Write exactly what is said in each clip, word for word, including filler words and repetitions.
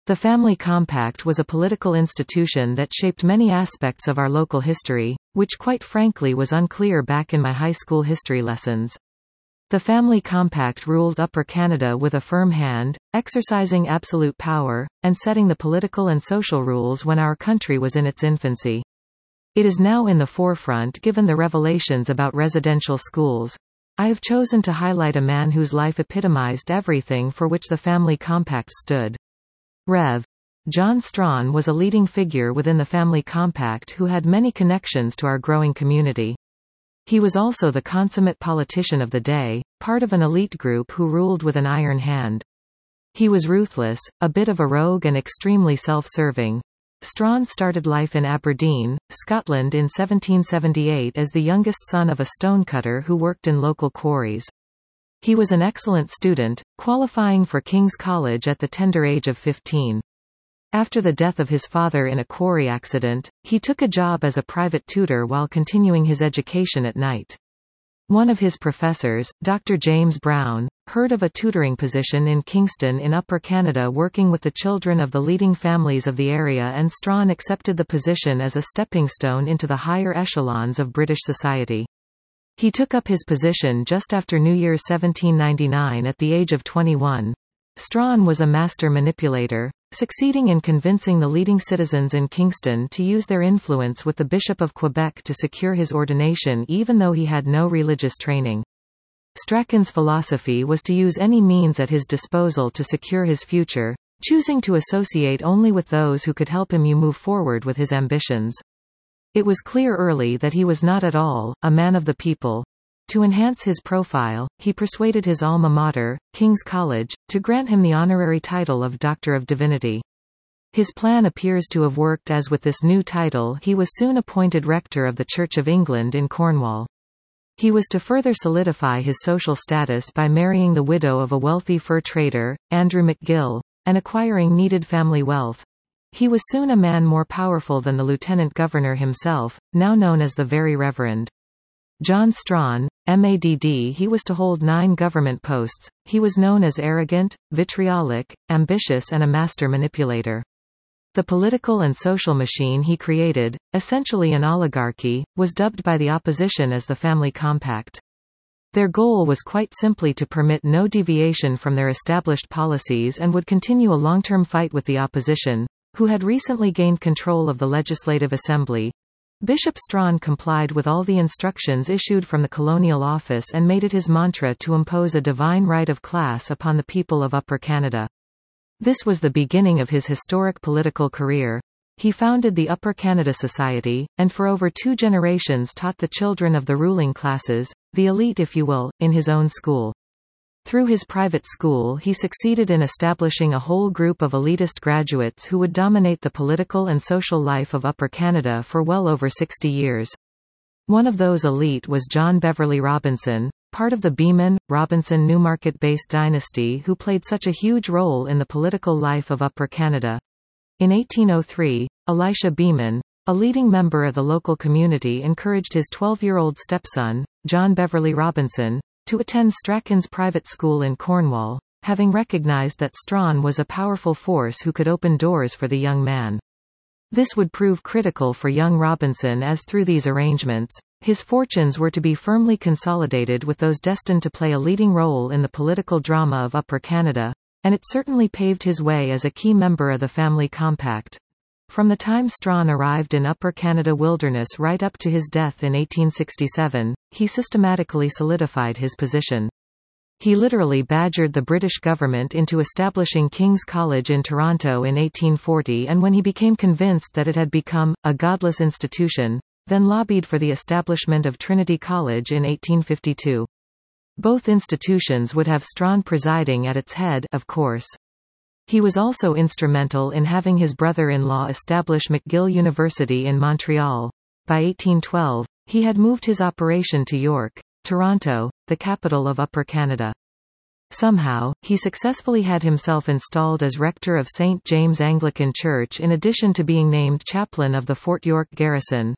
The Family Compact was a political institution that shaped many aspects of our local history, which quite frankly was unclear back in my high school history lessons. The Family Compact ruled Upper Canada with a firm hand, exercising absolute power, and setting the political and social rules when our country was in its infancy. It is now in the forefront given the revelations about residential schools. I have chosen to highlight a man whose life epitomized everything for which the Family Compact stood. Rev. John Strachan was a leading figure within the Family Compact who had many connections to our growing community. He was also the consummate politician of the day, part of an elite group who ruled with an iron hand. He was ruthless, a bit of a rogue and extremely self-serving. Strachan started life in Aberdeen, Scotland in seventeen seventy-eight as the youngest son of a stonecutter who worked in local quarries. He was an excellent student, qualifying for King's College at the tender age of fifteen. After the death of his father in a quarry accident, he took a job as a private tutor while continuing his education at night. One of his professors, Doctor James Brown, heard of a tutoring position in Kingston in Upper Canada working with the children of the leading families of the area, and Strachan accepted the position as a stepping stone into the higher echelons of British society. He took up his position just after New Year's seventeen ninety-nine at the age of twenty-one. Strachan was a master manipulator, succeeding in convincing the leading citizens in Kingston to use their influence with the Bishop of Quebec to secure his ordination even though he had no religious training. Strachan's philosophy was to use any means at his disposal to secure his future, choosing to associate only with those who could help him move forward with his ambitions. It was clear early that he was not at all a man of the people. To enhance his profile, he persuaded his alma mater, King's College, to grant him the honorary title of Doctor of Divinity. His plan appears to have worked, as with this new title he was soon appointed rector of the Church of England in Cornwall. He was to further solidify his social status by marrying the widow of a wealthy fur trader, Andrew McGill, and acquiring needed family wealth. He was soon a man more powerful than the Lieutenant Governor himself, now known as the Very Reverend John Strachan, M A D D. He was to hold nine government posts. He was known as arrogant, vitriolic, ambitious and a master manipulator. The political and social machine he created, essentially an oligarchy, was dubbed by the opposition as the Family Compact. Their goal was quite simply to permit no deviation from their established policies and would continue a long-term fight with the opposition, who had recently gained control of the Legislative Assembly. Bishop Strachan complied with all the instructions issued from the colonial office and made it his mantra to impose a divine right of class upon the people of Upper Canada. This was the beginning of his historic political career. He founded the Upper Canada Society, and for over two generations taught the children of the ruling classes, the elite if you will, in his own school. Through his private school he succeeded in establishing a whole group of elitist graduates who would dominate the political and social life of Upper Canada for well over sixty years. One of those elite was John Beverley Robinson, part of the Beeman, Robinson Newmarket-based dynasty who played such a huge role in the political life of Upper Canada. In eighteen oh three, Elisha Beeman, a leading member of the local community, encouraged his twelve-year-old stepson, John Beverley Robinson, to attend Strachan's private school in Cornwall, having recognized that Strachan was a powerful force who could open doors for the young man. This would prove critical for young Robinson, as through these arrangements, his fortunes were to be firmly consolidated with those destined to play a leading role in the political drama of Upper Canada, and it certainly paved his way as a key member of the Family Compact. From the time Strachan arrived in Upper Canada wilderness right up to his death in eighteen sixty-seven, he systematically solidified his position. He literally badgered the British government into establishing King's College in Toronto in eighteen forty, and when he became convinced that it had become a godless institution, then lobbied for the establishment of Trinity College in eighteen fifty-two. Both institutions would have Strachan presiding at its head, of course. He was also instrumental in having his brother-in-law establish McGill University in Montreal. By eighteen twelve, he had moved his operation to York, Toronto, the capital of Upper Canada. Somehow, he successfully had himself installed as rector of Saint James Anglican Church in addition to being named chaplain of the Fort York garrison.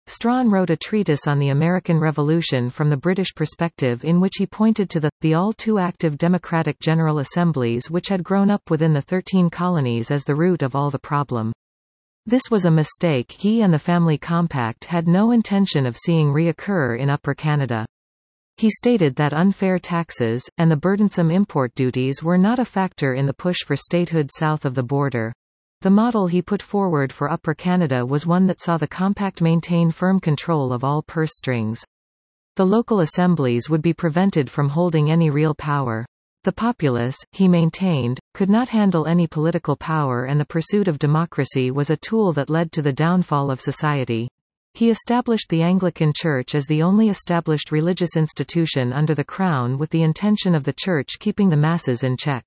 Strawn wrote a treatise on the American Revolution from the British perspective in which he pointed to the, the all-too-active democratic General Assemblies which had grown up within the thirteen colonies as the root of all the problem. This was a mistake he and the Family Compact had no intention of seeing reoccur in Upper Canada. He stated that unfair taxes, and the burdensome import duties were not a factor in the push for statehood south of the border. The model he put forward for Upper Canada was one that saw the compact maintain firm control of all purse strings. The local assemblies would be prevented from holding any real power. The populace, he maintained, could not handle any political power, and the pursuit of democracy was a tool that led to the downfall of society. He established the Anglican Church as the only established religious institution under the Crown with the intention of the Church keeping the masses in check.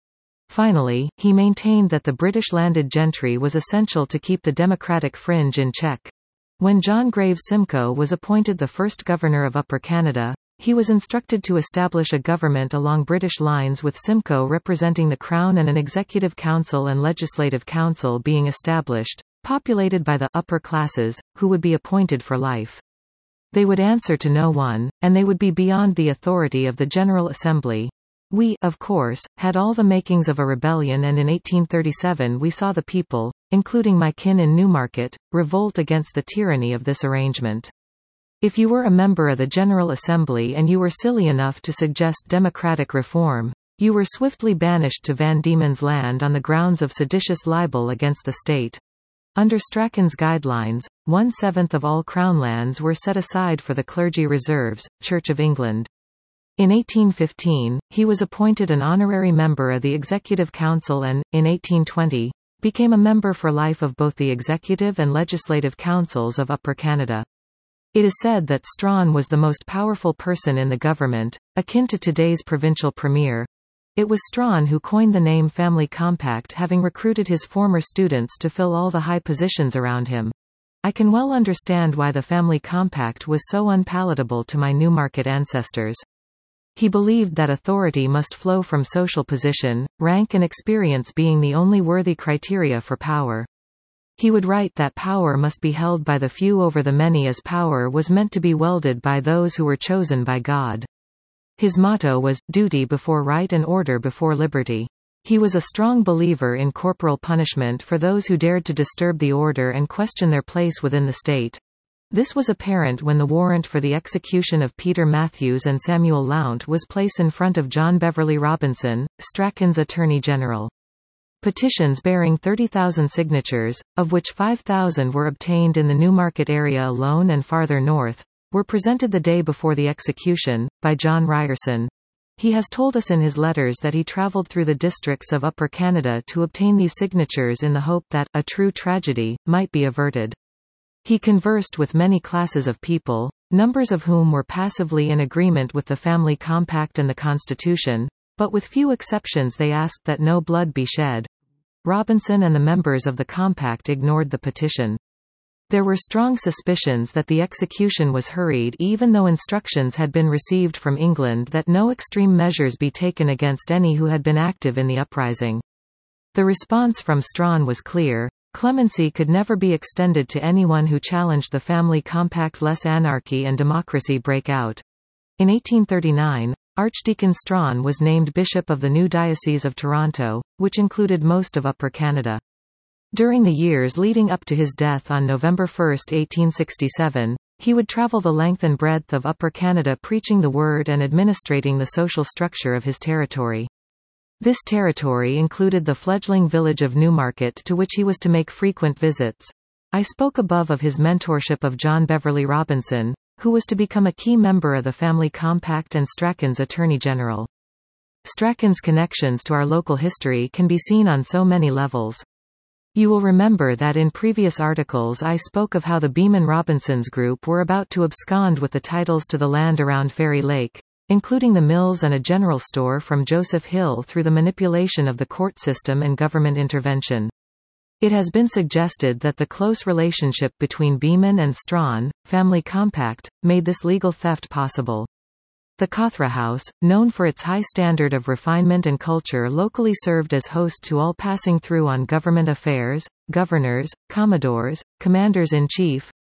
Finally, he maintained that the British landed gentry was essential to keep the democratic fringe in check. When John Graves Simcoe was appointed the first governor of Upper Canada, he was instructed to establish a government along British lines with Simcoe representing the Crown and an executive council and legislative council being established, populated by the upper classes, who would be appointed for life. They would answer to no one, and they would be beyond the authority of the General Assembly. We, of course, had all the makings of a rebellion, and in eighteen thirty-seven we saw the people, including my kin in Newmarket, revolt against the tyranny of this arrangement. If you were a member of the General Assembly and you were silly enough to suggest democratic reform, you were swiftly banished to Van Diemen's Land on the grounds of seditious libel against the state. Under Strachan's guidelines, one-seventh of all Crown lands were set aside for the clergy reserves, Church of England. In eighteen fifteen, he was appointed an honorary member of the Executive Council and, in eighteen twenty, became a member for life of both the Executive and Legislative Councils of Upper Canada. It is said that Strawn was the most powerful person in the government, akin to today's provincial premier. It was Strawn who coined the name Family Compact, having recruited his former students to fill all the high positions around him. I can well understand why the Family Compact was so unpalatable to my Newmarket ancestors. He believed that authority must flow from social position, rank and experience being the only worthy criteria for power. He would write that power must be held by the few over the many, as power was meant to be wielded by those who were chosen by God. His motto was, duty before right and order before liberty. He was a strong believer in corporal punishment for those who dared to disturb the order and question their place within the state. This was apparent when the warrant for the execution of Peter Matthews and Samuel Lount was placed in front of John Beverley Robinson, Strachan's Attorney General. Petitions bearing thirty thousand signatures, of which five thousand were obtained in the Newmarket area alone and farther north, were presented the day before the execution, by John Ryerson. He has told us in his letters that he travelled through the districts of Upper Canada to obtain these signatures in the hope that, a true tragedy, might be averted. He conversed with many classes of people, numbers of whom were passively in agreement with the Family Compact and the Constitution, but with few exceptions they asked that no blood be shed. Robinson and the members of the Compact ignored the petition. There were strong suspicions that the execution was hurried, even though instructions had been received from England that no extreme measures be taken against any who had been active in the uprising. The response from Strawn was clear. Clemency could never be extended to anyone who challenged the Family Compact, lest anarchy and democracy break out. In eighteen thirty-nine, Archdeacon Strawn was named Bishop of the new Diocese of Toronto, which included most of Upper Canada. During the years leading up to his death on November first, eighteen sixty-seven, he would travel the length and breadth of Upper Canada preaching the word and administrating the social structure of his territory. This territory included the fledgling village of Newmarket, to which he was to make frequent visits. I spoke above of his mentorship of John Beverley Robinson, who was to become a key member of the Family Compact and Strachan's Attorney General. Strachan's connections to our local history can be seen on so many levels. You will remember that in previous articles I spoke of how the Beeman Robinsons group were about to abscond with the titles to the land around Fairy Lake, including the mills and a general store, from Joseph Hill through the manipulation of the court system and government intervention. It has been suggested that the close relationship between Beeman and Strawn, Family Compact, made this legal theft possible. The Cothra House, known for its high standard of refinement and culture, locally served as host to all passing through on government affairs, governors, commodores, commanders-in-chief,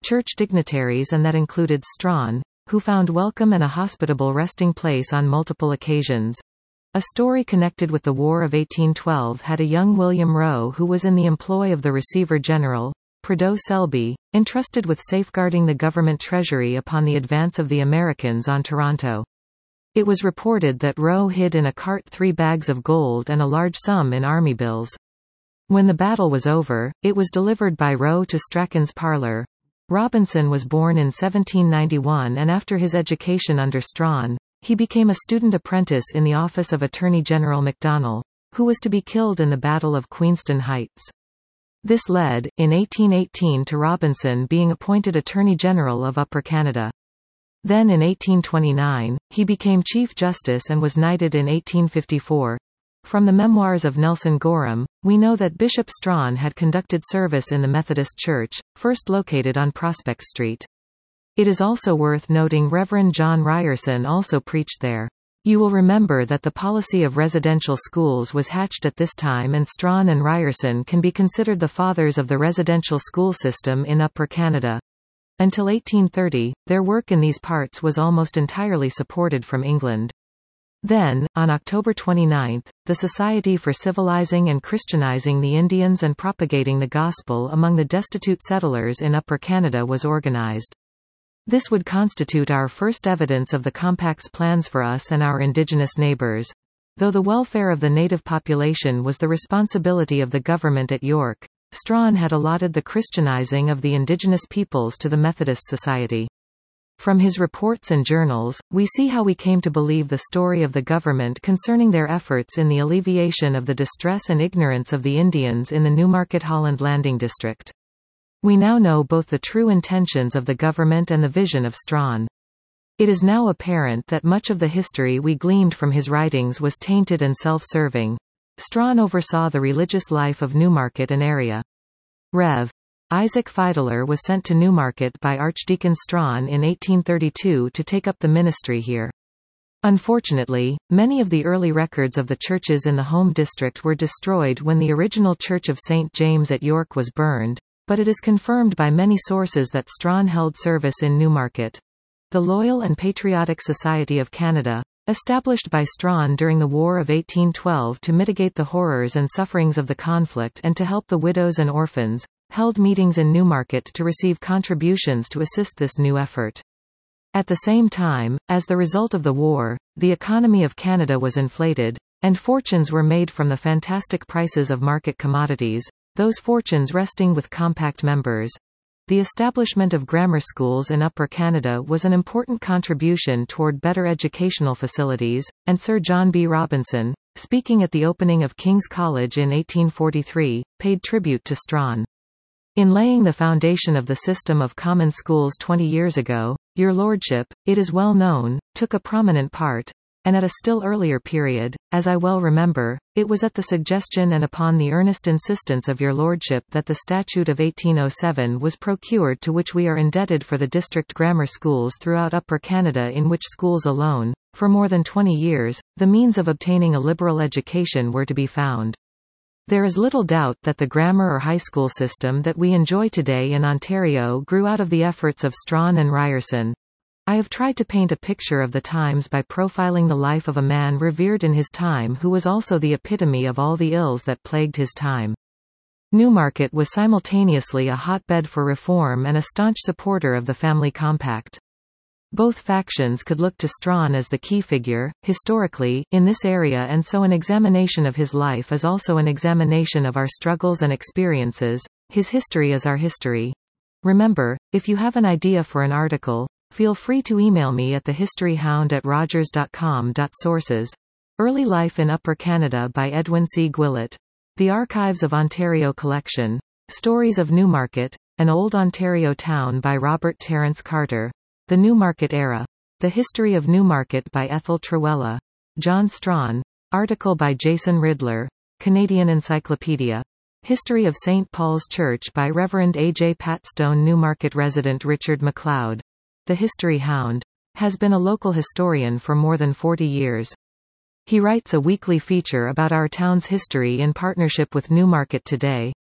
church dignitaries, and that included Strawn, who found welcome and a hospitable resting place on multiple occasions. A story connected with the War of eighteen twelve had a young William Rowe who was in the employ of the Receiver General, Prideaux Selby, entrusted with safeguarding the government treasury upon the advance of the Americans on Toronto. It was reported that Rowe hid in a cart three bags of gold and a large sum in army bills. When the battle was over, it was delivered by Rowe to Strachan's parlour. Robinson was born in seventeen ninety-one, and after his education under Strawn, he became a student apprentice in the office of Attorney General Macdonell, who was to be killed in the Battle of Queenston Heights. This led, in eighteen eighteen, to Robinson being appointed Attorney General of Upper Canada. Then in eighteen twenty-nine, he became Chief Justice and was knighted in eighteen fifty-four. From the memoirs of Nelson Gorham, we know that Bishop Strawn had conducted service in the Methodist Church, first located on Prospect Street. It is also worth noting Reverend John Ryerson also preached there. You will remember that the policy of residential schools was hatched at this time, and Strawn and Ryerson can be considered the fathers of the residential school system in Upper Canada. Until eighteen thirty, their work in these parts was almost entirely supported from England. Then, on October twenty-ninth, the Society for Civilizing and Christianizing the Indians and Propagating the Gospel among the Destitute Settlers in Upper Canada was organized. This would constitute our first evidence of the Compact's plans for us and our Indigenous neighbours. Though the welfare of the native population was the responsibility of the government at York, Strawn had allotted the Christianizing of the indigenous peoples to the Methodist Society. From his reports and journals, we see how we came to believe the story of the government concerning their efforts in the alleviation of the distress and ignorance of the Indians in the Newmarket Holland Landing district. We now know both the true intentions of the government and the vision of Strawn. It is now apparent that much of the history we gleaned from his writings was tainted and self-serving. Strawn oversaw the religious life of Newmarket and area. Rev. Isaac Fiedler was sent to Newmarket by Archdeacon Strawn in eighteen thirty-two to take up the ministry here. Unfortunately, many of the early records of the churches in the home district were destroyed when the original Church of Saint James at York was burned, but it is confirmed by many sources that Strawn held service in Newmarket. The Loyal and Patriotic Society of Canada, established by Strawn during the War of eighteen twelve to mitigate the horrors and sufferings of the conflict and to help the widows and orphans, held meetings in Newmarket to receive contributions to assist this new effort. At the same time, as the result of the war, the economy of Canada was inflated, and fortunes were made from the fantastic prices of market commodities, those fortunes resting with Compact members. The establishment of grammar schools in Upper Canada was an important contribution toward better educational facilities, and Sir John B. Robinson, speaking at the opening of King's College in eighteen forty-three, paid tribute to Strawn. In laying the foundation of the system of common schools twenty years ago, Your Lordship, it is well known, took a prominent part, and at a still earlier period, as I well remember, it was at the suggestion and upon the earnest insistence of Your Lordship that the Statute of eighteen oh seven was procured, to which we are indebted for the district grammar schools throughout Upper Canada, in which schools alone, for more than twenty years, the means of obtaining a liberal education were to be found. There is little doubt that the grammar or high school system that we enjoy today in Ontario grew out of the efforts of Strawn and Ryerson. I have tried to paint a picture of the times by profiling the life of a man revered in his time who was also the epitome of all the ills that plagued his time. Newmarket was simultaneously a hotbed for reform and a staunch supporter of the Family Compact. Both factions could look to Strawn as the key figure, historically, in this area, and so an examination of his life is also an examination of our struggles and experiences. His history is our history. Remember, if you have an idea for an article, feel free to email me at thehistoryhound at rogers dot com. Sources: Early Life in Upper Canada by Edwin C. Gwillett. The Archives of Ontario Collection. Stories of Newmarket, An Old Ontario Town by Robert Terence Carter. The Newmarket Era. The History of Newmarket by Ethel Trewella. John Strawn. Article by Jason Ridler. Canadian Encyclopedia. History of Saint Paul's Church by Reverend A J Patstone. Newmarket resident Richard MacLeod. The History Hound. Has been a local historian for more than forty years. He writes a weekly feature about our town's history in partnership with Newmarket Today,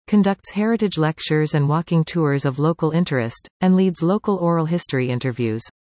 conducts heritage lectures and walking tours of local interest, and leads local oral history interviews.